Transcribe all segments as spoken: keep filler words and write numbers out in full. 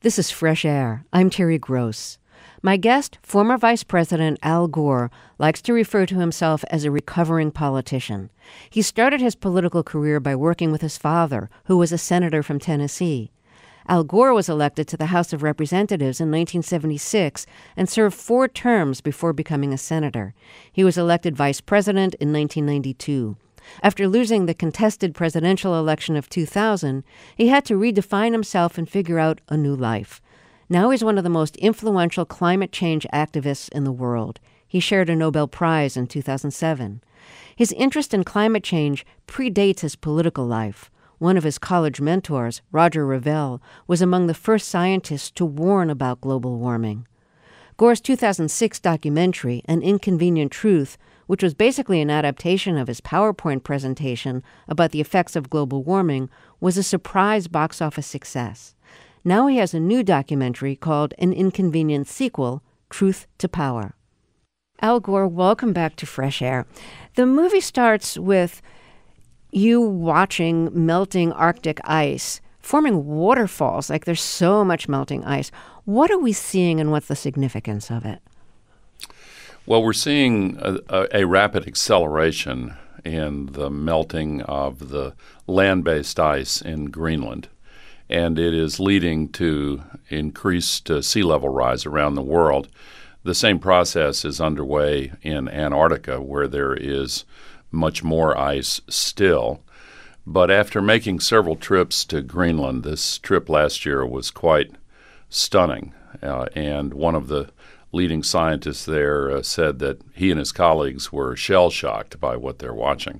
This is Fresh Air. I'm Terry Gross. My guest, former Vice President Al Gore, likes to refer to himself as a recovering politician. He started his political career by working with his father, who was a senator from Tennessee. Al Gore was elected to the House of Representatives in nineteen seventy-six and served four terms before becoming a senator. He was elected vice president in nineteen ninety-two. After losing the contested presidential election of two thousand, he had to redefine himself and figure out a new life. Now he's one of the most influential climate change activists in the world. He shared a Nobel Prize in two thousand seven. His interest in climate change predates his political life. One of his college mentors, Roger Revelle, was among the first scientists to warn about global warming. Gore's two thousand six documentary, An Inconvenient Truth, which was basically an adaptation of his PowerPoint presentation about the effects of global warming, was a surprise box office success. Now he has a new documentary called An Inconvenient Sequel, Truth to Power. Al Gore, welcome back to Fresh Air. The movie starts with you watching melting Arctic ice, forming waterfalls, like there's so much melting ice. What are we seeing and what's the significance of it? Well, we're seeing a, a, a rapid acceleration in the melting of the land-based ice in Greenland, and it is leading to increased uh, sea level rise around the world. The same process is underway in Antarctica, where there is much more ice still. But after making several trips to Greenland, this trip last year was quite stunning, uh, and one of the leading scientists there uh, said that he and his colleagues were shell-shocked by what they're watching.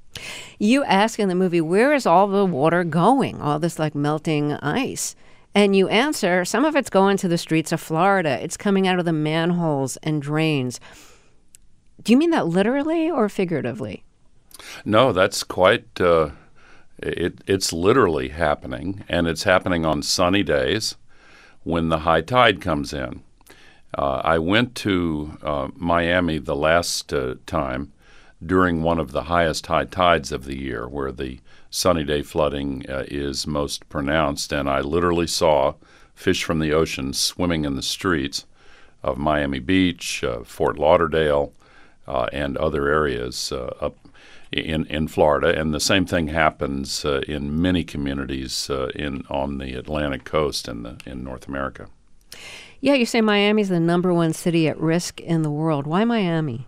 You ask in the movie, where is all the water going, all this like melting ice? And you answer, some of it's going to the streets of Florida. It's coming out of the manholes and drains. Do you mean that literally or figuratively? No, that's quite, uh, it, it's literally happening, and it's happening on sunny days when the high tide comes in. Uh, I went to uh, Miami the last uh, time during one of the highest high tides of the year, where the sunny day flooding uh, is most pronounced, and I literally saw fish from the ocean swimming in the streets of Miami Beach, uh, Fort Lauderdale, uh, and other areas uh, up in, in Florida. And the same thing happens uh, in many communities uh, in on the Atlantic coast in the, in North America. Yeah, you say Miami's the number one city at risk in the world. Why Miami?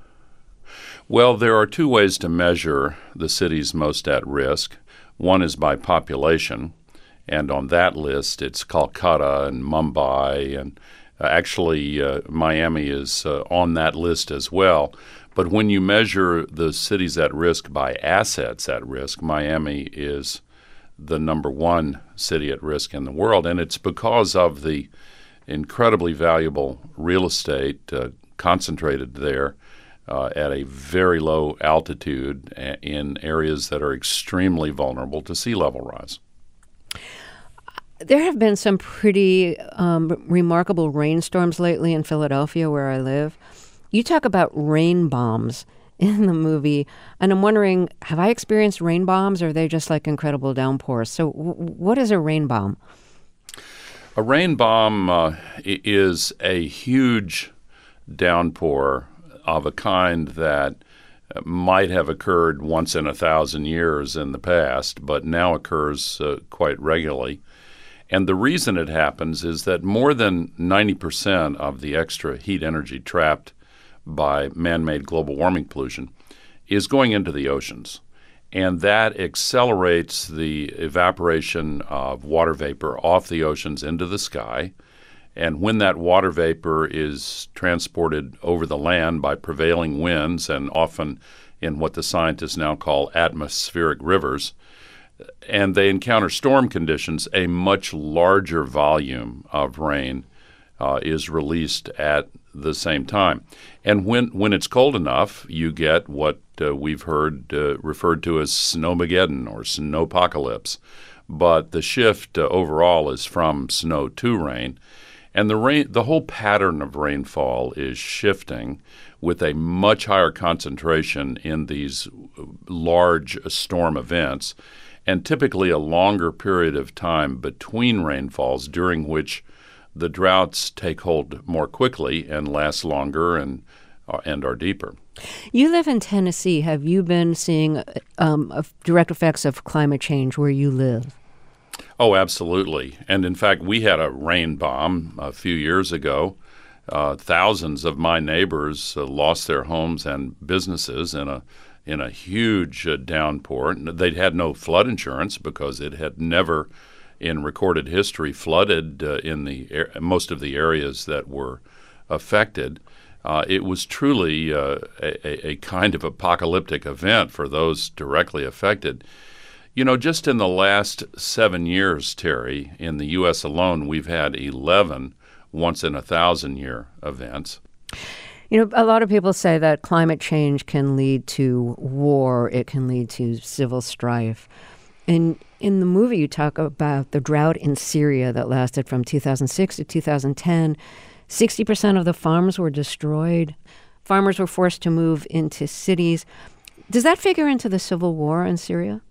Well, there are two ways to measure the cities most at risk. One is by population, and on that list it's Calcutta and Mumbai, and uh, actually uh, Miami is uh, on that list as well. But when you measure the cities at risk by assets at risk, Miami is the number one city at risk in the world, and it's because of the incredibly valuable real estate uh, concentrated there uh, at a very low altitude a- in areas that are extremely vulnerable to sea level rise. There have been some pretty um, remarkable rainstorms lately in Philadelphia, where I live. You talk about rain bombs in the movie, and I'm wondering, have I experienced rain bombs, or are they just like incredible downpours? So w- what is a rain bomb? A rain bomb uh, is a huge downpour of a kind that might have occurred once in a thousand years in the past, but now occurs uh, quite regularly. And the reason it happens is that more than ninety percent of the extra heat energy trapped by man-made global warming pollution is going into the oceans. And that accelerates the evaporation of water vapor off the oceans into the sky. And when that water vapor is transported over the land by prevailing winds, and often in what the scientists now call atmospheric rivers, and they encounter storm conditions, a much larger volume of rain uh, is released at the same time. And when, when it's cold enough, you get what uh, we've heard uh, referred to as snowmageddon or snowpocalypse. But the shift uh, overall is from snow to rain. And the rain, the whole pattern of rainfall is shifting with a much higher concentration in these large storm events. and typically a longer period of time between rainfalls, during which the droughts take hold more quickly and last longer and uh, and are deeper. You live in Tennessee. Have you been seeing um, direct effects of climate change where you live? Oh, absolutely. And in fact, we had a rain bomb a few years ago. Uh, thousands of my neighbors uh, lost their homes and businesses in a in a huge uh, downpour. They'd had no flood insurance because it had never in recorded history flooded uh, in the er- most of the areas that were affected. Uh, it was truly uh, a, a kind of apocalyptic event for those directly affected. You know, just in the last seven years, Terry, in the U S alone, we've had eleven once-in-a-thousand-year events. You know, a lot of people say that climate change can lead to war. It can lead to civil strife. And in the movie, you talk about the drought in Syria that lasted from two thousand six to two thousand ten. sixty percent of the farms were destroyed. Farmers were forced to move into cities. Does that figure into the civil war in Syria?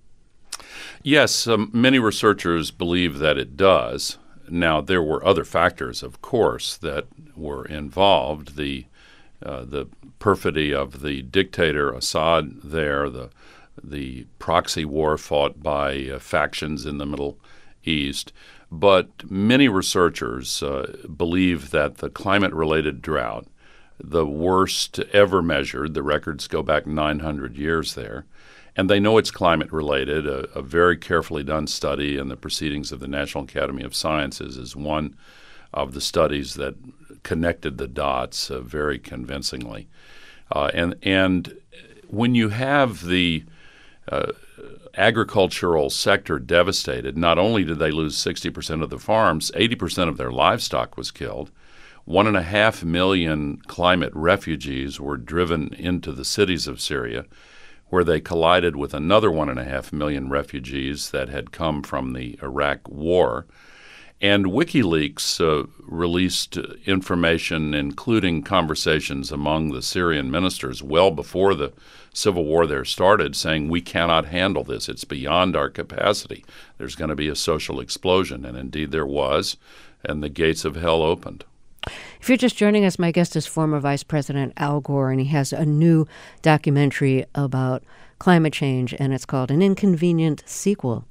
Yes, um, many researchers believe that it does. Now, there were other factors, of course, that were involved. The uh, the perfidy of the dictator Assad there, the the proxy war fought by uh, factions in the Middle East. But many researchers uh, believe that the climate-related drought, the worst ever measured, the records go back nine hundred years there, and they know it's climate-related. A, a very carefully done study in the Proceedings of the National Academy of Sciences is one of the studies that connected the dots uh, very convincingly. Uh, and and when you have the uh, agricultural sector devastated, not only did they lose sixty percent of the farms, eighty percent of their livestock was killed. One and a half million climate refugees were driven into the cities of Syria, where they collided with another one and a half million refugees that had come from the Iraq War. And WikiLeaks uh, released information, including conversations among the Syrian ministers well before the civil war there started, saying we cannot handle this. It's beyond our capacity. There's going to be a social explosion. And indeed there was, and the gates of hell opened. If you're just joining us, my guest is former Vice President Al Gore, and he has a new documentary about climate change, and it's called An Inconvenient Sequel.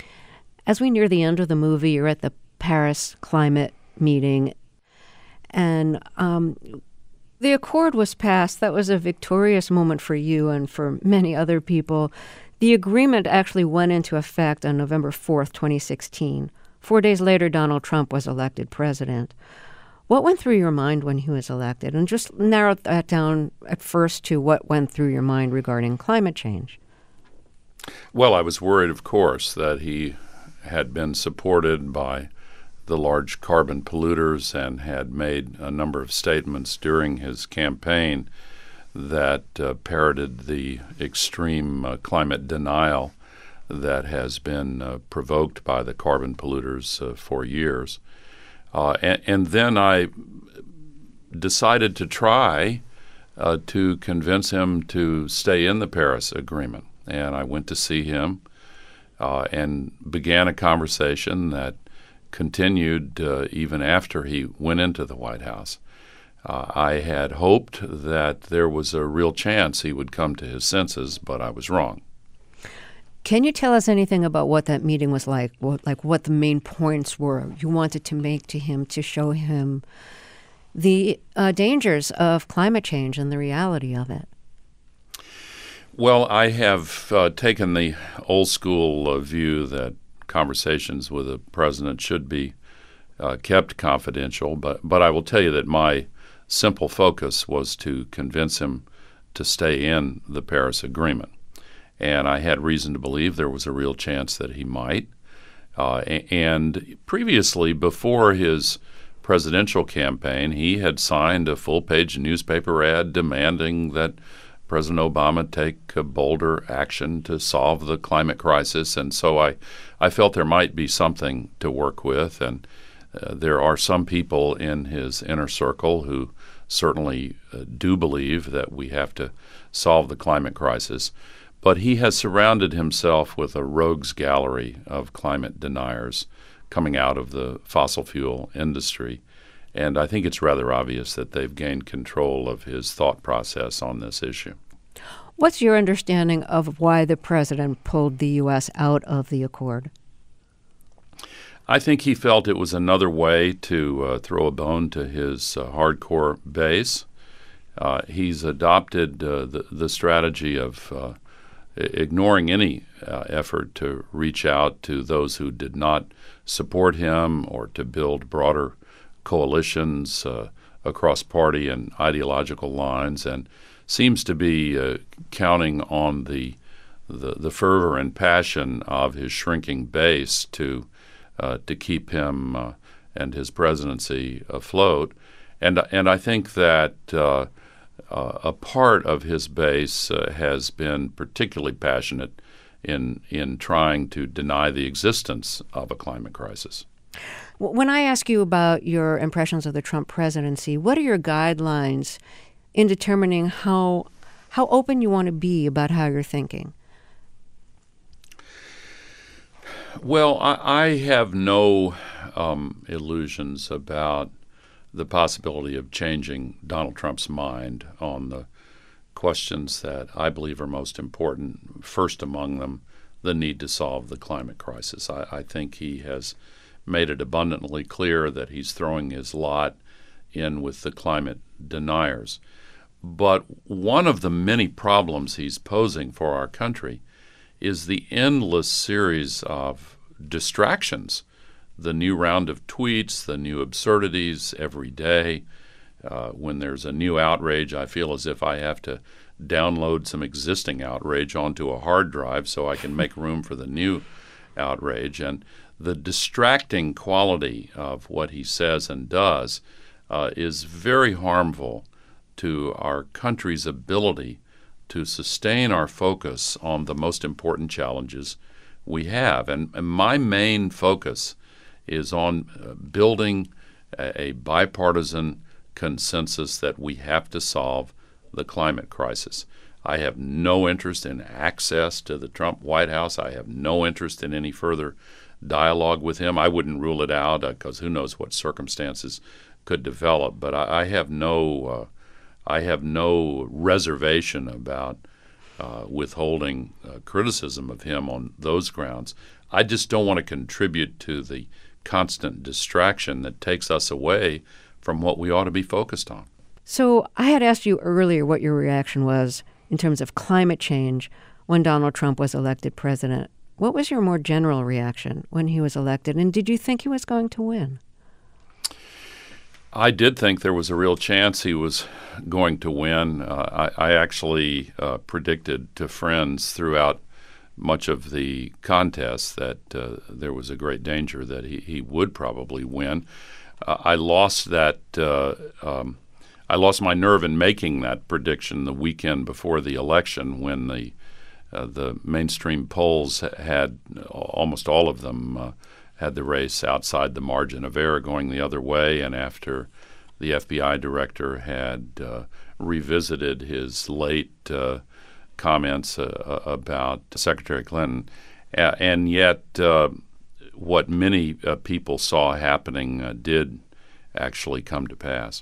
As we near the end of the movie, you're at the Paris climate meeting, and um, the accord was passed. That was a victorious moment for you and for many other people. The agreement actually went into effect on November fourth, twenty sixteen. Four days later, Donald Trump was elected president. What went through your mind when he was elected? And just narrow that down at first to what went through your mind regarding climate change. Well, I was worried, of course, that he had been supported by the large carbon polluters and had made a number of statements during his campaign that uh, parroted the extreme uh, climate denial that has been uh, provoked by the carbon polluters uh, for years. Uh, and, and then I decided to try uh, to convince him to stay in the Paris Agreement. And I went to see him uh, and began a conversation that continued uh, even after he went into the White House. Uh, I had hoped that there was a real chance he would come to his senses, but I was wrong. Can you tell us anything about what that meeting was like, what, like what the main points were you wanted to make to him to show him the uh, dangers of climate change and the reality of it? Well, I have uh, taken the old school uh, view that conversations with a president should be uh, kept confidential, but, but I will tell you that my simple focus was to convince him to stay in the Paris Agreement. And I had reason to believe there was a real chance that he might. Uh, and previously, before his presidential campaign, he had signed a full-page newspaper ad demanding that President Obama take a bolder action to solve the climate crisis. And so I, I felt there might be something to work with. And uh, there are some people in his inner circle who certainly uh, do believe that we have to solve the climate crisis. But he has surrounded himself with a rogues gallery of climate deniers coming out of the fossil fuel industry. And I think it's rather obvious that they've gained control of his thought process on this issue. What's your understanding of why the president pulled the U S out of the accord? I think he felt it was another way to uh, throw a bone to his uh, hardcore base. Uh, he's adopted uh, the, the strategy of uh, ignoring any uh, effort to reach out to those who did not support him or to build broader coalitions uh, across party and ideological lines, and seems to be uh, counting on the, the the fervor and passion of his shrinking base to uh, to keep him uh, and his presidency afloat. And and I think that uh, uh, a part of his base uh, has been particularly passionate in in trying to deny the existence of a climate crisis. When I ask you about your impressions of the Trump presidency, what are your guidelines in determining how how open you want to be about how you're thinking? Well, I, I have no um, illusions about the possibility of changing Donald Trump's mind on the questions that I believe are most important. First among them, the need to solve the climate crisis. I, I think he has made it abundantly clear that he's throwing his lot in with the climate deniers. But one of the many problems he's posing for our country is the endless series of distractions, the new round of tweets, the new absurdities every day. Uh, when there's a new outrage, I feel as if I have to download some existing outrage onto a hard drive so I can make room for the new outrage. And the distracting quality of what he says and does uh, is very harmful to our country's ability to sustain our focus on the most important challenges we have. And, and my main focus is on uh, building a, a bipartisan consensus that we have to solve the climate crisis. I have no interest in access to the Trump White House. I have no interest in any further dialogue with him. I wouldn't rule it out because uh, who knows what circumstances could develop. But I, I have no, uh, I have no reservation about uh, withholding uh, criticism of him on those grounds. I just don't want to contribute to the constant distraction that takes us away from what we ought to be focused on. So I had asked you earlier what your reaction was in terms of climate change when Donald Trump was elected president. What was your more general reaction when he was elected, and did you think he was going to win? I did think there was a real chance he was going to win. Uh, I, I actually uh, predicted to friends throughout much of the contest that uh, there was a great danger that he, he would probably win. Uh, I lost that. Uh, um, I lost my nerve in making that prediction the weekend before the election, when the uh, the mainstream polls had almost all of them uh, had the race outside the margin of error going the other way, and after the F B I director had uh, revisited his late uh, comments uh, about Secretary Clinton, uh, and yet uh, what many uh, people saw happening uh, did actually come to pass.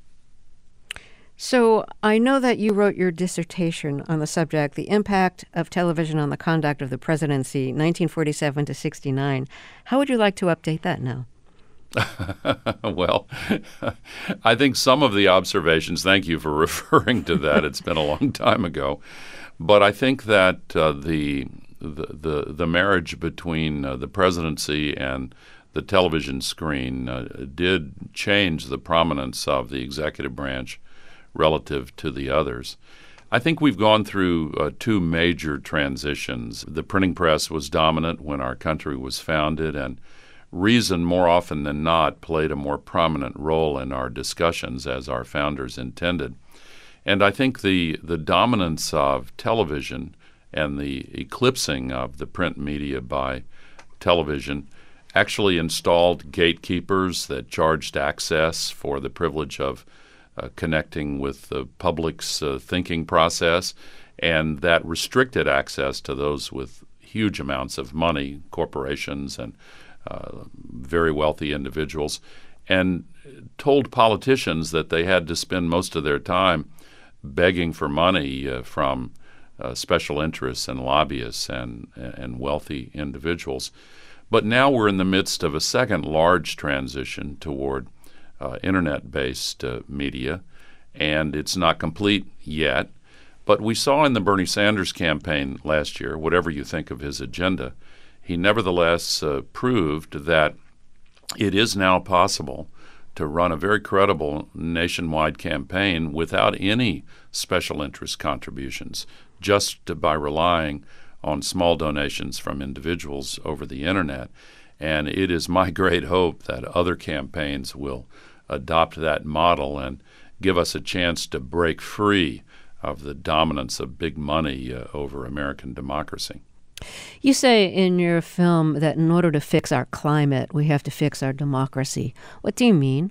So I know that you wrote your dissertation on the subject, The Impact of Television on the Conduct of the Presidency, nineteen forty-seven to sixty-nine. How would you like to update that now? Well, I think some of the observations, thank you for referring to that. It's been a long time ago. But I think that uh, the, the the the marriage between uh, the presidency and the television screen uh, did change the prominence of the executive branch relative to the others. I think we've gone through uh, two major transitions. The printing press was dominant when our country was founded, and reason more often than not played a more prominent role in our discussions as our founders intended. And I think the, the dominance of television and the eclipsing of the print media by television actually installed gatekeepers that charged access for the privilege of uh, connecting with the public's uh, thinking process. And that restricted access to those with huge amounts of money, corporations and uh, very wealthy individuals, and told politicians that they had to spend most of their time begging for money uh, from uh, special interests and lobbyists and, and wealthy individuals. But now we're in the midst of a second large transition toward uh, internet-based uh, media, and it's not complete yet. But we saw in the Bernie Sanders campaign last year, whatever you think of his agenda, he nevertheless uh, proved that it is now possible to run a very credible nationwide campaign without any special interest contributions, just by relying on small donations from individuals over the internet. And it is my great hope that other campaigns will adopt that model and give us a chance to break free of the dominance of big money uh, over American democracy. You say in your film that in order to fix our climate, we have to fix our democracy. What do you mean?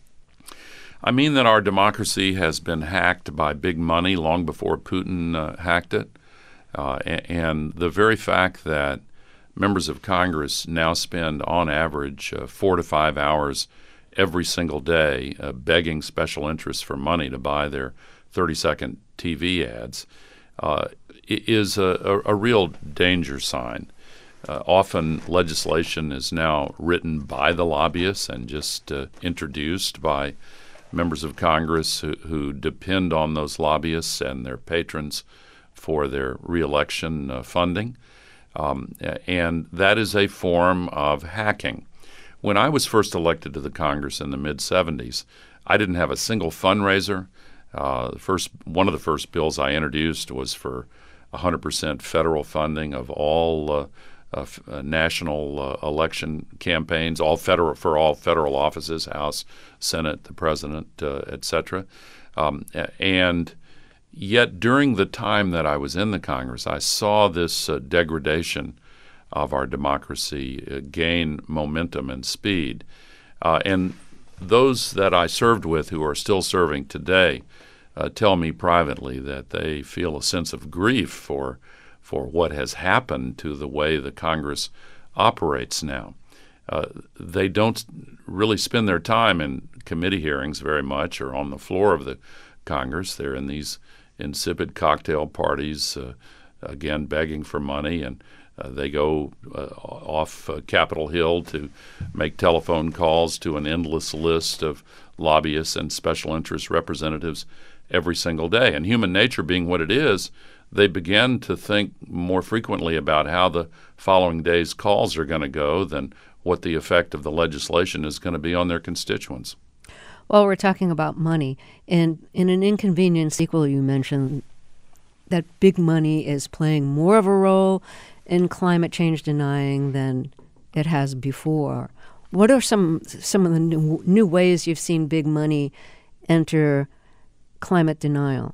I mean that our democracy has been hacked by big money long before Putin uh, hacked it. Uh, and the very fact that members of Congress now spend, on average, uh, four to five hours every single day uh, begging special interests for money to buy their thirty-second T V ads uh, is a, a, a real danger sign. Uh, often legislation is now written by the lobbyists and just uh, introduced by members of Congress who, who depend on those lobbyists and their patrons for their reelection uh, funding. Um, and that is a form of hacking. When I was first elected to the Congress in the mid-seventies, I didn't have a single fundraiser. Uh, the first one of the first bills I introduced was for one hundred percent federal funding of all uh, uh, f- uh, national uh, election campaigns, all federal for all federal offices, House, Senate, the President, uh, et cetera. Um, and yet, during the time that I was in the Congress, I saw this uh, degradation of our democracy uh, gain momentum and speed, uh, and those that I served with who are still serving today uh, tell me privately that they feel a sense of grief for for what has happened to the way the Congress operates now. Uh, they don't really spend their time in committee hearings very much or on the floor of the Congress. They're in these insipid cocktail parties, uh, again, begging for money, and Uh, they go uh, off uh, Capitol Hill to make telephone calls to an endless list of lobbyists and special interest representatives every single day. And human nature being what it is, they begin to think more frequently about how the following day's calls are going to go than what the effect of the legislation is going to be on their constituents. Well, we're talking about money. And in an Inconvenient sequel, you mentioned that big money is playing more of a role in climate change denying than it has before. What are some some of the new, new ways you've seen big money enter climate denial?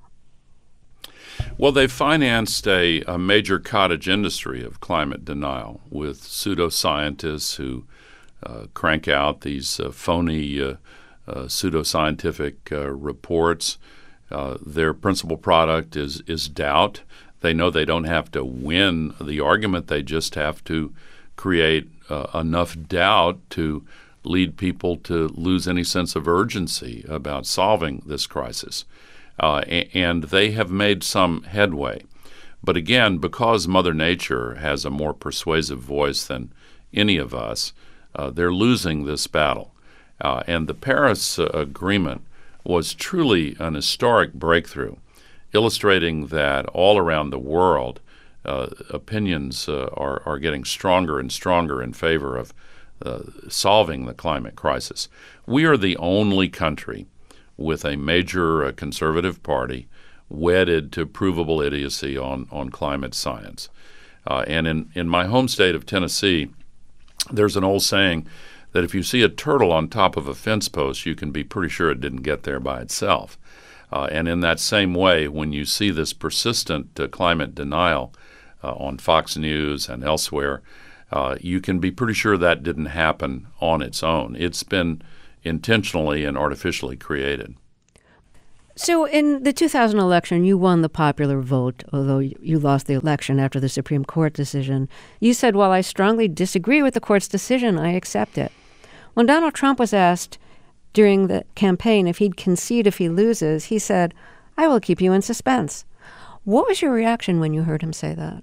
Well, they've financed a, a major cottage industry of climate denial with pseudoscientists who uh, crank out these uh, phony uh, uh, pseudoscientific uh, reports. Uh, their principal product is is doubt. They know they don't have to win the argument. They just have to create uh, enough doubt to lead people to lose any sense of urgency about solving this crisis. Uh, and they have made some headway. But again, because Mother Nature has a more persuasive voice than any of us, uh, they're losing this battle. Uh, and the Paris uh, Agreement was truly an historic breakthrough, illustrating that all around the world, uh, opinions uh, are, are getting stronger and stronger in favor of uh, solving the climate crisis. We are the only country with a major uh, conservative party wedded to provable idiocy on, on climate science. Uh, and in, in my home state of Tennessee, there's an old saying that if you see a turtle on top of a fence post, you can be pretty sure it didn't get there by itself. Uh, and in that same way, when you see this persistent uh, climate denial uh, on Fox News and elsewhere, uh, you can be pretty sure that didn't happen on its own. It's been intentionally and artificially created. So in the two thousand election, you won the popular vote, although you lost the election after the Supreme Court decision. You said, while I strongly disagree with the court's decision, I accept it. When Donald Trump was asked during the campaign if he'd concede if he loses, he said, I will keep you in suspense. What was your reaction when you heard him say that?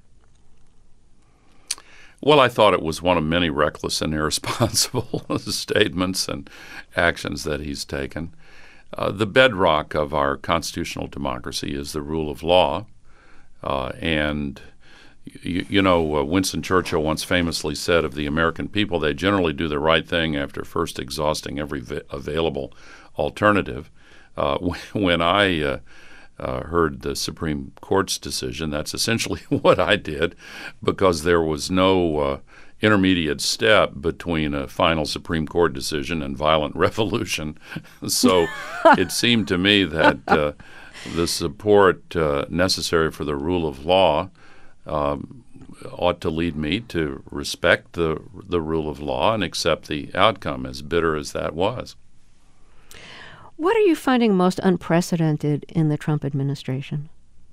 Well, I thought it was one of many reckless and irresponsible statements and actions that he's taken. Uh, the bedrock of our constitutional democracy is the rule of law. Uh, and, you, you know, uh, Winston Churchill once famously said of the American people, they generally do the right thing after first exhausting every va- available alternative. Uh, when I uh, uh, heard the Supreme Court's decision, that's essentially what I did, because there was no uh, intermediate step between a final Supreme Court decision and violent revolution. So it seemed to me that uh, the support uh, necessary for the rule of law um, ought to lead me to respect the the rule of law and accept the outcome, as bitter as that was. What are you finding most unprecedented in the Trump administration?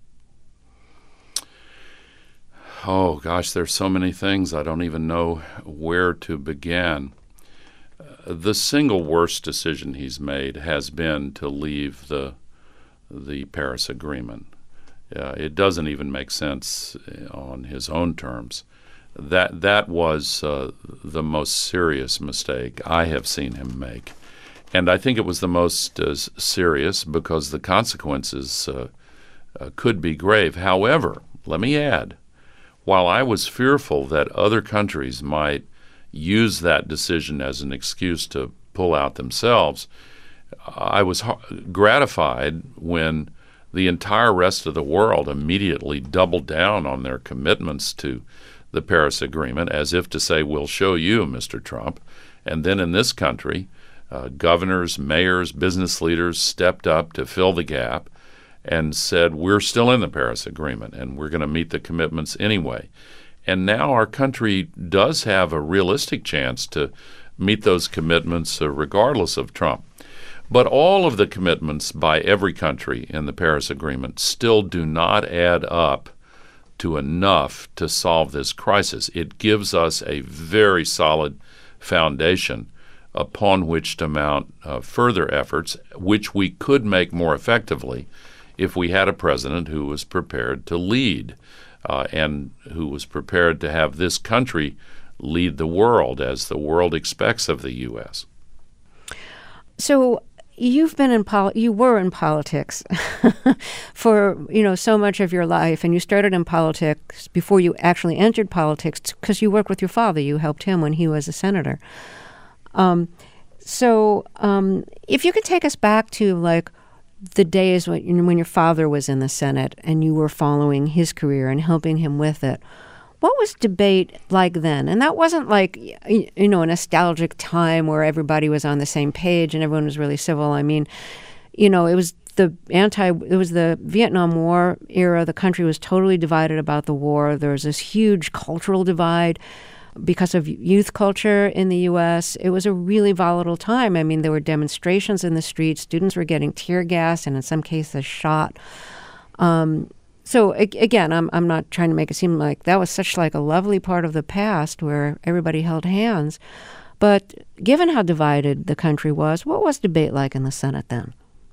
Oh, gosh, there's so many things. I don't even know where to begin. Uh, the single worst decision he's made has been to leave the the Paris Agreement. Uh, it doesn't even make sense on his own terms. That that was uh, the most serious mistake I have seen him make. And I think it was the most uh, serious because the consequences uh, uh, could be grave. However, let me add, while I was fearful that other countries might use that decision as an excuse to pull out themselves, I was gratified when the entire rest of the world immediately doubled down on their commitments to the Paris Agreement, as if to say, we'll show you, Mister Trump. And then in this country, uh, governors, mayors, business leaders stepped up to fill the gap and said, we're still in the Paris Agreement, and we're going to meet the commitments anyway. And now our country does have a realistic chance to meet those commitments uh, regardless of Trump. But all of the commitments by every country in the Paris Agreement still do not add up to enough to solve this crisis. It gives us a very solid foundation upon which to mount uh, further efforts, which we could make more effectively if we had a president who was prepared to lead uh, and who was prepared to have this country lead the world as the world expects of the U S. So you've been in pol- you were in politics for, you know, so much of your life, and you started in politics before you actually entered politics because you worked with your father. You helped him when he was a senator. Um, so um, if you could take us back to, like, the days when, when your father was in the Senate and you were following his career and helping him with it, what was debate like then? And that wasn't like, you know, a nostalgic time where everybody was on the same page and everyone was really civil. I mean, you know, it was the anti, it was the Vietnam War era. The country was totally divided about the war. There was this huge cultural divide because of youth culture in the U S. It was a really volatile time. I mean, there were demonstrations in the streets. Students were getting tear gas and in some cases shot. Um, So again, I'm I'm not trying to make it seem like that was such like a lovely part of the past where everybody held hands. But given how divided the country was, what was debate like in the Senate then?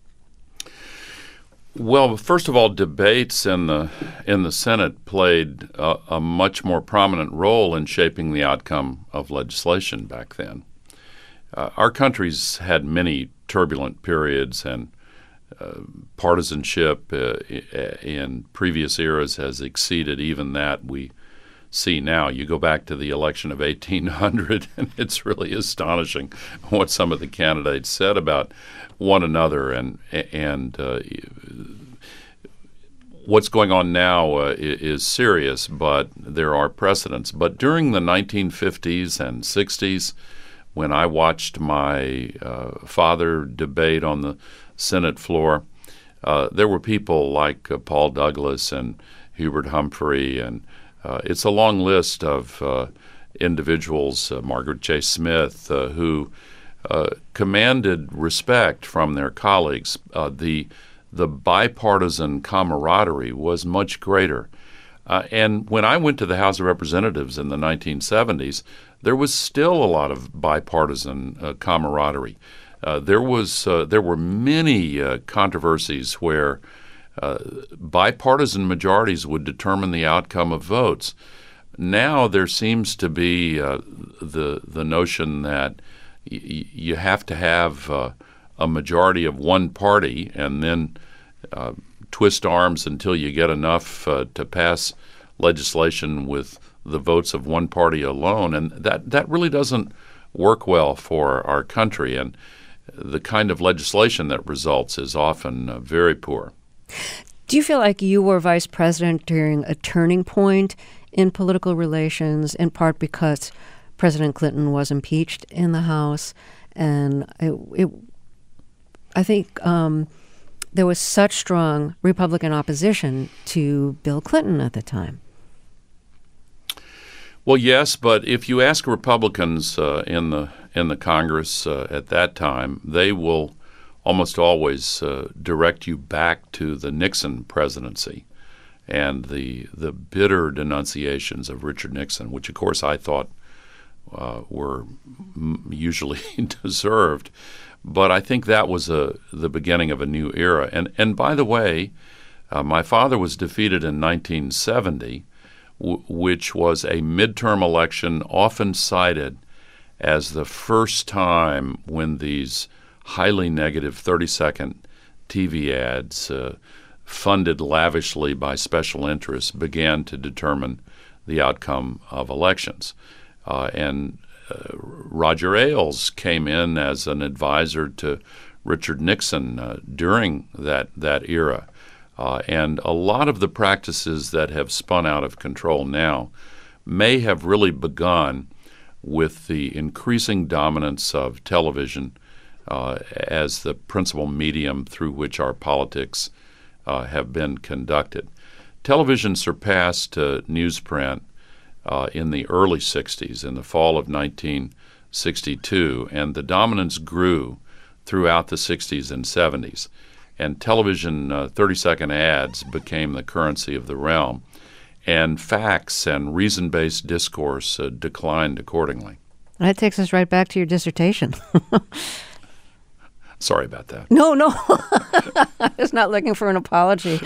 Well, first of all, debates in the in the Senate played a, a much more prominent role in shaping the outcome of legislation back then. Uh, our country's had many turbulent periods, and Uh, partisanship uh, in previous eras has exceeded even that we see now. You go back to the election of eighteen hundred, and it's really astonishing what some of the candidates said about one another. And and uh, what's going on now uh, is serious, but there are precedents. But during the nineteen fifties and sixties, when I watched my uh, father debate on the Senate floor, uh, there were people like uh, Paul Douglas and Hubert Humphrey, and uh, it's a long list of uh, individuals, uh, Margaret Chase Smith, uh, who uh, commanded respect from their colleagues. Uh, the the bipartisan camaraderie was much greater. Uh, and when I went to the House of Representatives in the nineteen seventies, there was still a lot of bipartisan uh, camaraderie. Uh, there was uh, there were many uh, controversies where uh, bipartisan majorities would determine the outcome of votes. Now there seems to be uh, the the notion that y- you have to have uh, a majority of one party and then uh, twist arms until you get enough uh, to pass legislation with the votes of one party alone, and that that really doesn't work well for our country. And the kind of legislation that results is often uh, very poor. Do you feel like you were vice president during a turning point in political relations, in part because President Clinton was impeached in the House, and it, it, I think um, there was such strong Republican opposition to Bill Clinton at the time? Well, yes, but if you ask Republicans uh, in the in the Congress uh, at that time, they will almost always uh, direct you back to the Nixon presidency and the the bitter denunciations of Richard Nixon, which, of course, I thought uh, were m- usually deserved. But I think that was a, the beginning of a new era. And, and by the way, uh, my father was defeated in nineteen seventy, w- which was a midterm election often cited as the first time when these highly negative thirty-second T V ads uh, funded lavishly by special interests began to determine the outcome of elections. Uh, and uh, Roger Ailes came in as an advisor to Richard Nixon uh, during that, that era. Uh, and a lot of the practices that have spun out of control now may have really begun with the increasing dominance of television uh, as the principal medium through which our politics uh, have been conducted. Television surpassed uh, newsprint uh, in the early sixties, in the fall of nineteen sixty-two, and the dominance grew throughout the sixties and seventies. And television uh, thirty-second ads became the currency of the realm, and facts and reason-based discourse uh, declined accordingly. That takes us right back to your dissertation. Sorry about that. No, no. I was not looking for an apology.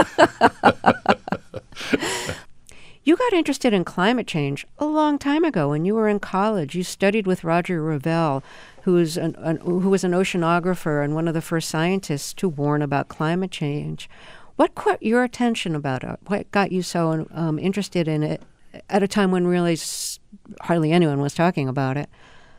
You got interested in climate change a long time ago when you were in college. You studied with Roger Revelle, who was an, an, who was an oceanographer and one of the first scientists to warn about climate change. What caught your attention about it? What got you so um, interested in it at a time when really s- hardly anyone was talking about it?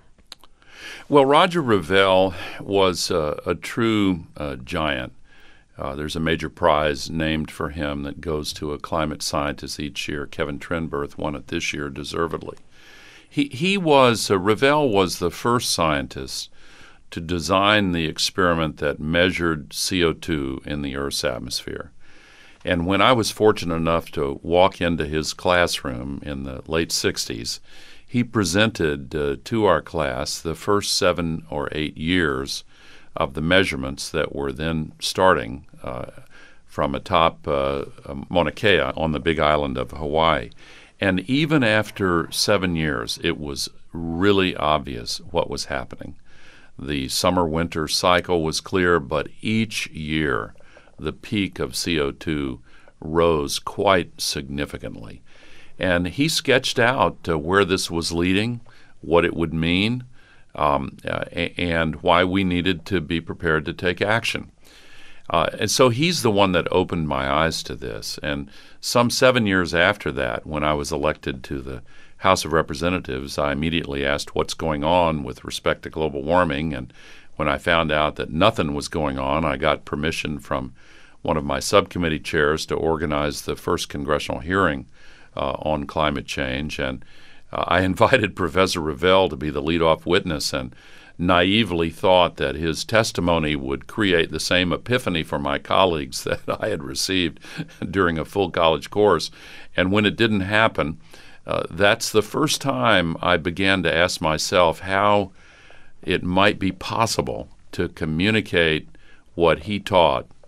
Well, Roger Revelle was uh, a true uh, giant. Uh, there's a major prize named for him that goes to a climate scientist each year. Kevin Trenberth won it this year, deservedly. He he was, uh, Revelle was the first scientist to design the experiment that measured C O two in the Earth's atmosphere. And when I was fortunate enough to walk into his classroom in the late sixties, he presented uh, to our class the first seven or eight years of the measurements that were then starting uh, from atop uh, Mauna Kea on the big island of Hawaii. And even after seven years, it was really obvious what was happening. The summer-winter cycle was clear, but each year the peak of C O two rose quite significantly. And he sketched out uh, where this was leading, what it would mean, um, uh, and why we needed to be prepared to take action. Uh, and so he's the one that opened my eyes to this. And some seven years after that, when I was elected to the House of Representatives, I immediately asked what's going on with respect to global warming. And when I found out that nothing was going on, I got permission from one of my subcommittee chairs to organize the first congressional hearing uh, on climate change. And uh, I invited Professor Revelle to be the leadoff witness and naively thought that his testimony would create the same epiphany for my colleagues that I had received during a full college course. And when it didn't happen, uh, that's the first time I began to ask myself how it might be possible to communicate what he taught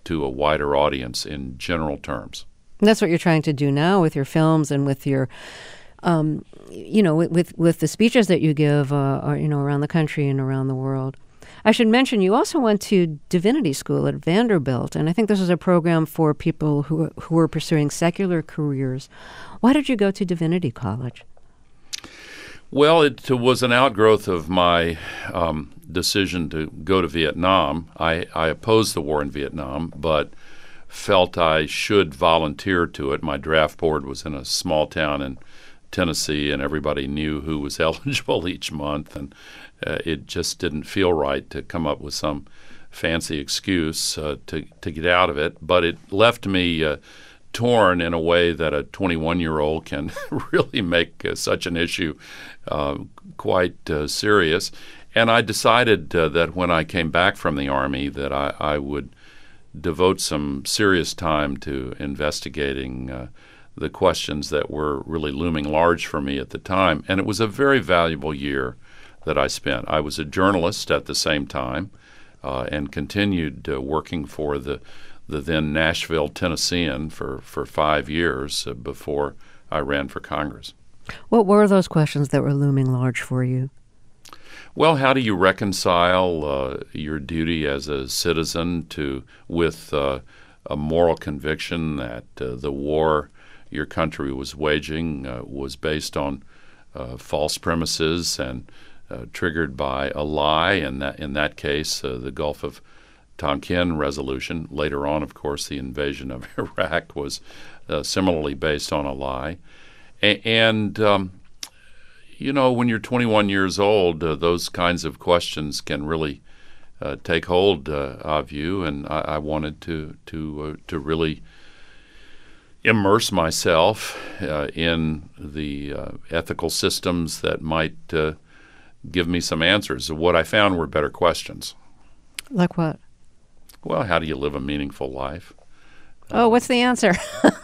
to a wider audience in general terms. And that's what you're trying to do now with your films and with your, um, you know, with, with with the speeches that you give, uh, or, you know, around the country and around the world. I should mention you also went to divinity school at Vanderbilt, and I think this is a program for people who who are pursuing secular careers. Why did you go to Divinity College? Well, it was an outgrowth of my um, decision to go to Vietnam. I, I opposed the war in Vietnam, but felt I should volunteer to it. My draft board was in a small town in Tennessee, and everybody knew who was eligible each month, and uh, it just didn't feel right to come up with some fancy excuse uh, to, to get out of it. But it left me uh, torn in a way that a twenty-one-year-old can really make uh, such an issue uh, quite uh, serious. And I decided uh, that when I came back from the Army that I, I would devote some serious time to investigating uh, the questions that were really looming large for me at the time. And it was a very valuable year that I spent. I was a journalist at the same time uh, and continued uh, working for the the then Nashville Tennessean for, for five years uh, before I ran for Congress. What were those questions that were looming large for you? Well, how do you reconcile uh, your duty as a citizen to with uh, a moral conviction that uh, the war your country was waging uh, was based on uh, false premises and uh, triggered by a lie, and that in that case, uh, the Gulf of Tonkin resolution. Later on, of course, the invasion of Iraq was uh, similarly based on a lie. A- and, um, you know, when you're twenty-one years old, uh, those kinds of questions can really uh, take hold uh, of you. And I, I wanted to to uh, to really immerse myself uh, in the uh, ethical systems that might uh, give me some answers. What I found were better questions. Like what? Well, how do you live a meaningful life? Oh, what's the answer?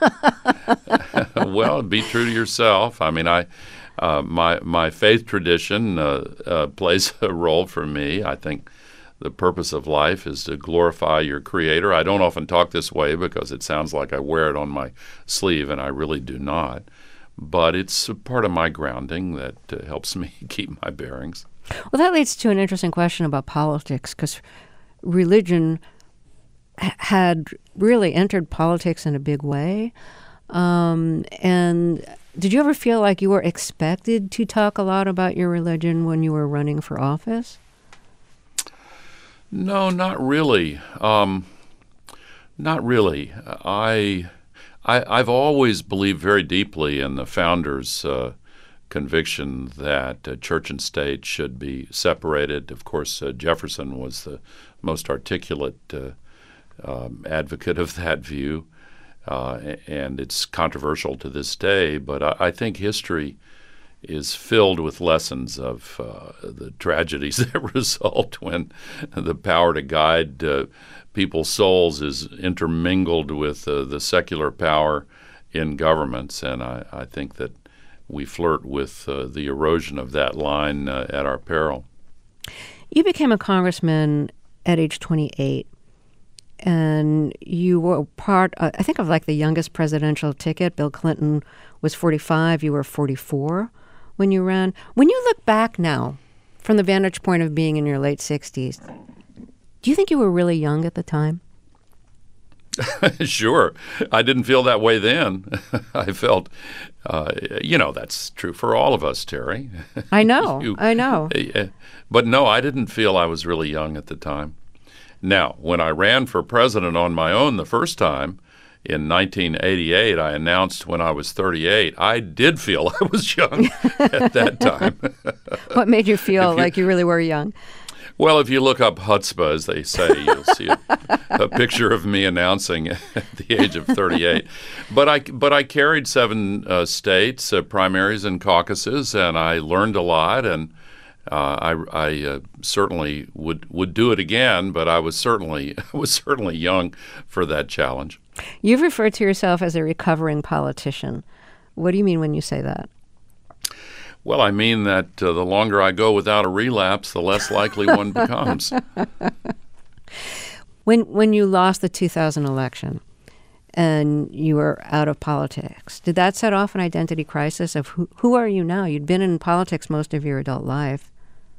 Well, be true to yourself. I mean, I uh, my my faith tradition uh, uh, plays a role for me. I think the purpose of life is to glorify your Creator. I don't often talk this way because it sounds like I wear it on my sleeve, and I really do not. But it's a part of my grounding that uh, helps me keep my bearings. Well, that leads to an interesting question about politics, because religion h- had really entered politics in a big way. Um, and did you ever feel like you were expected to talk a lot about your religion when you were running for office? No, not really. Um, not really. I, I, I've always believed very deeply in the founders' uh, conviction that uh, church and state should be separated. Of course, uh, Jefferson was the most articulate uh, um, advocate of that view, uh, and it's controversial to this day. But I, I think history is filled with lessons of uh, the tragedies that result when the power to guide uh, people's souls is intermingled with uh, the secular power in governments. And I, I think that we flirt with uh, the erosion of that line uh, at our peril. You became a congressman at age twenty-eight, and you were part, uh, I think, of like the youngest presidential ticket. Bill Clinton was forty-five. You were forty-four when you ran. When you look back now, from the vantage point of being in your late sixties, do you think you were really young at the time? Sure. I didn't feel that way then. I felt, uh, you know, that's true for all of us, Terry. I know. you, I know. But no, I didn't feel I was really young at the time. Now, when I ran for president on my own the first time, in nineteen eighty-eight, I announced when I was thirty-eight, I did feel I was young at that time. What made you feel you, like you really were young? Well, if you look up chutzpah, as they say, you'll see a, a picture of me announcing at the age of thirty-eight. But I, but I carried seven uh, states, uh, primaries and caucuses, and I learned a lot, and uh, I, I uh, certainly would, would do it again, but I was certainly was certainly young for that challenge. You've referred to yourself as a recovering politician. What do you mean when you say that? Well, I mean that uh, the longer I go without a relapse, the less likely one becomes. When when you lost the two thousand election and you were out of politics, did that set off an identity crisis of who, who are you now? You'd been in politics most of your adult life.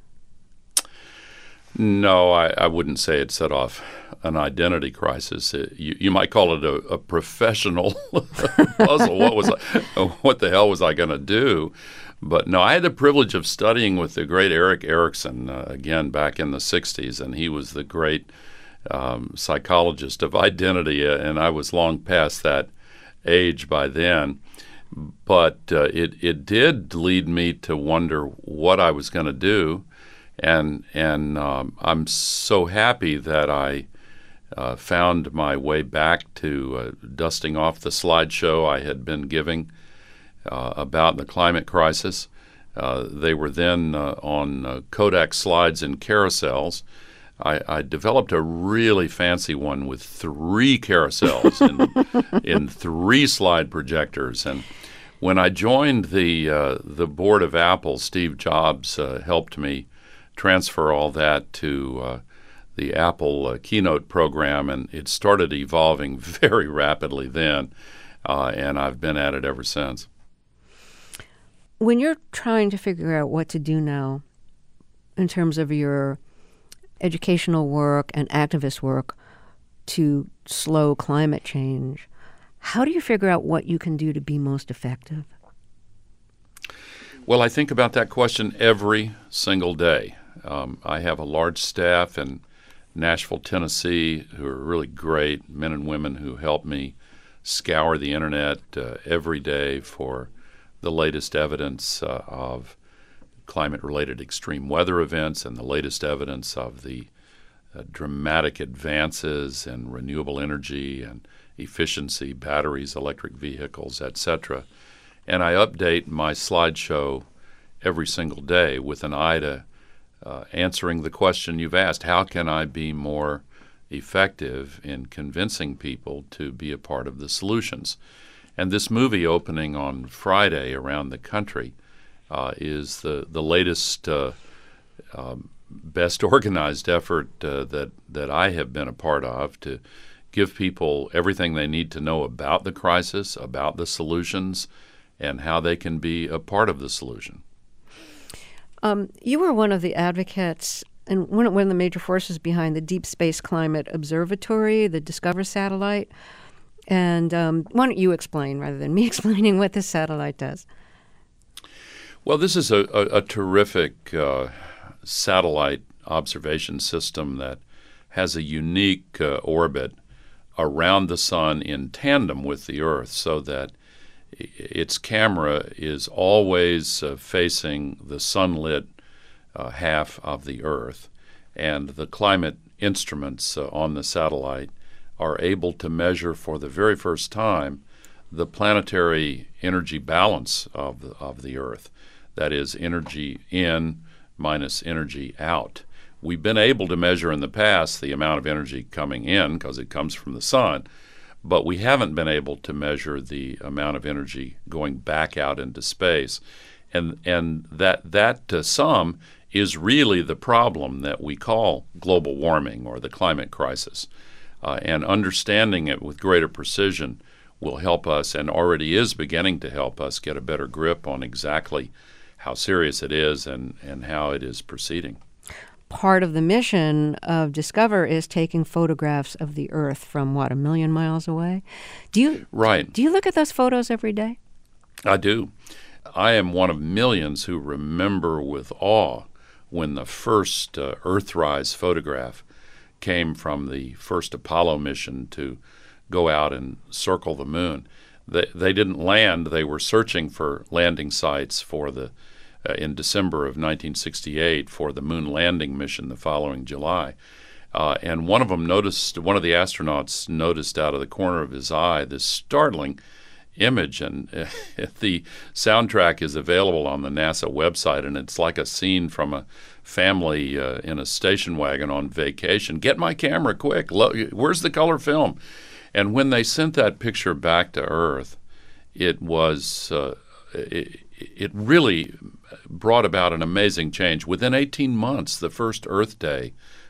No, I, I wouldn't say it set off an identity crisis. It, you, you might call it a, a professional puzzle. What was I, what the hell was I going to do? But no, I had the privilege of studying with the great Erik Erikson, uh, again, back in the sixties, and he was the great um, psychologist of identity, uh, and I was long past that age by then. But uh, it, it did lead me to wonder what I was going to do, and, and um, I'm so happy that I uh, found my way back to uh, dusting off the slideshow I had been giving Uh, about the climate crisis. Uh, they were then uh, on uh, Kodak slides and carousels. I, I developed a really fancy one with three carousels and in three slide projectors. And when I joined the uh, the board of Apple, Steve Jobs uh, helped me transfer all that to uh, the Apple uh, Keynote program, and it started evolving very rapidly then, uh, and I've been at it ever since. When you're trying to figure out what to do now in terms of your educational work and activist work to slow climate change, how do you figure out what you can do to be most effective? Well, I think about that question every single day. Um, I have a large staff in Nashville, Tennessee, who are really great men and women who help me scour the internet uh, every day for the latest evidence uh, of climate-related extreme weather events and the latest evidence of the uh, dramatic advances in renewable energy and efficiency, batteries, electric vehicles, et cetera. And I update my slideshow every single day with an eye to uh, answering the question you've asked: how can I be more effective in convincing people to be a part of the solutions? And this movie opening on Friday around the country uh, is the, the latest, uh, um, best organized effort uh, that, that I have been a part of to give people everything they need to know about the crisis, about the solutions, and how they can be a part of the solution. Um, you were one of the advocates and one, one of the major forces behind the Deep Space Climate Observatory, the DISCOVER satellite. And um, why don't you explain, rather than me explaining, what this satellite does? Well, this is a, a, a terrific uh, satellite observation system that has a unique uh, orbit around the sun in tandem with the Earth, so that its camera is always uh, facing the sunlit uh, half of the Earth. And the climate instruments uh, on the satellite are able to measure for the very first time the planetary energy balance of the, of the Earth. That is, energy in minus energy out. We've been able to measure in the past the amount of energy coming in because it comes from the sun, but we haven't been able to measure the amount of energy going back out into space. And, and that, that uh, sum is really the problem that we call global warming or the climate crisis. Uh, and understanding it with greater precision will help us, and already is beginning to help us, get a better grip on exactly how serious it is and, and how it is proceeding. Part of the mission of DISCOVER is taking photographs of the Earth from, what, a million miles away? Do you, right. Do you look at those photos every day? I do. I am one of millions who remember with awe when the first uh, Earthrise photograph came from the first Apollo mission to go out and circle the moon. They, they didn't land. They were searching for landing sites for the uh, in December of nineteen sixty-eight for the moon landing mission the following July. Uh, and one of them noticed, one of the astronauts noticed out of the corner of his eye this startling image, and uh, the soundtrack is available on the NASA website, and it's like a scene from a family uh, in a station wagon on vacation. Get my camera quick. Lo- where's the color film? And when they sent that picture back to Earth, it was uh, it, it really brought about an amazing change. Within eighteen months, the first Earth Day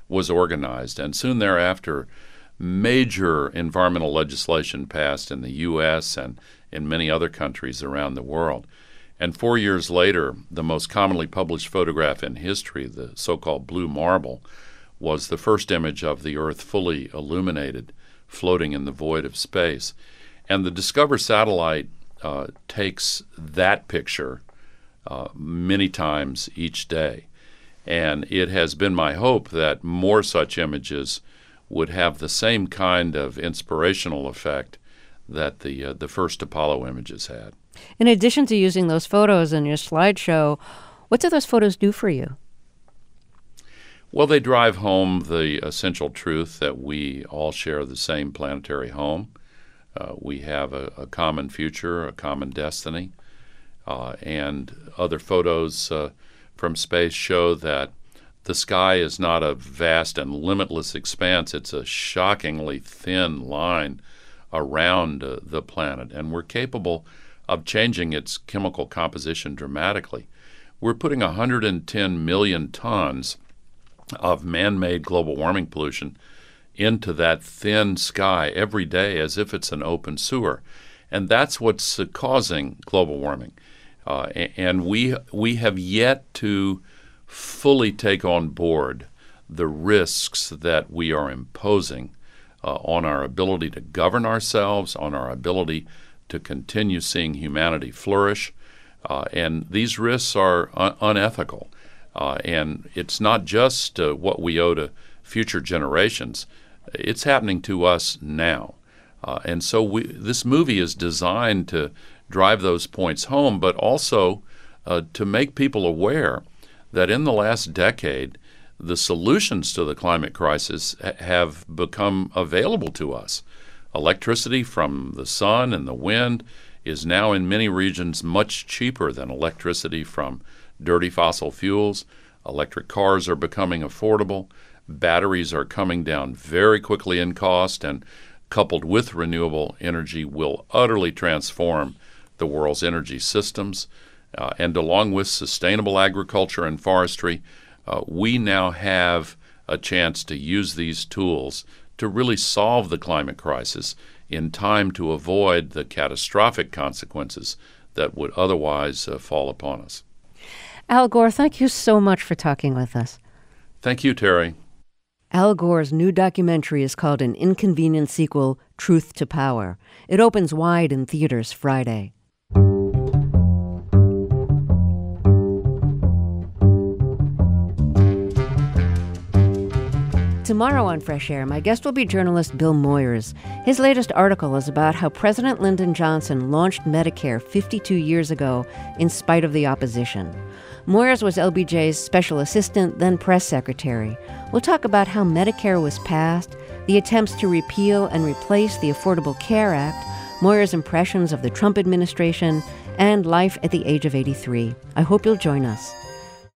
was organized. And soon thereafter, major environmental legislation passed in the U S and in many other countries around the world. And four years later, the most commonly published photograph in history, the so-called blue marble, was the first image of the Earth fully illuminated, floating in the void of space. And the Discover satellite uh, takes that picture uh, many times each day. And it has been my hope that more such images would have the same kind of inspirational effect that the uh, the first Apollo images had. In addition to using those photos in your slideshow, what do those photos do for you? Well, they drive home the essential truth that we all share the same planetary home. Uh, we have a, a common future, a common destiny, uh, and other photos uh, from space show that the sky is not a vast and limitless expanse. It's a shockingly thin line around uh, the planet, and we're capable of changing its chemical composition dramatically. We're putting one hundred ten million tons of man-made global warming pollution into that thin sky every day as if it's an open sewer. And that's what's uh, causing global warming. Uh, and we we have yet to fully take on board the risks that we are imposing uh, on our ability to govern ourselves, on our ability to continue seeing humanity flourish. Uh, and these risks are un- unethical. Uh, and it's not just uh, what we owe to future generations. It's happening to us now. Uh, and so we, this movie is designed to drive those points home, but also uh, to make people aware that in the last decade, the solutions to the climate crisis ha- have become available to us. Electricity from the sun and the wind is now in many regions much cheaper than electricity from dirty fossil fuels. Electric cars are becoming affordable. Batteries are coming down very quickly in cost, and coupled with renewable energy will utterly transform the world's energy systems. Uh, and along with sustainable agriculture and forestry, uh, we now have a chance to use these tools to really solve the climate crisis in time to avoid the catastrophic consequences that would otherwise uh, fall upon us. Al Gore, thank you so much for talking with us. Thank you, Terry. Al Gore's new documentary is called An Inconvenient Sequel, Truth to Power. It opens wide in theaters Friday. Tomorrow on Fresh Air, my guest will be journalist Bill Moyers. His latest article is about how President Lyndon Johnson launched Medicare fifty-two years ago in spite of the opposition. Moyers was L B J's special assistant, then press secretary. We'll talk about how Medicare was passed, the attempts to repeal and replace the Affordable Care Act, Moyers' impressions of the Trump administration, and life at the age of eighty-three. I hope you'll join us.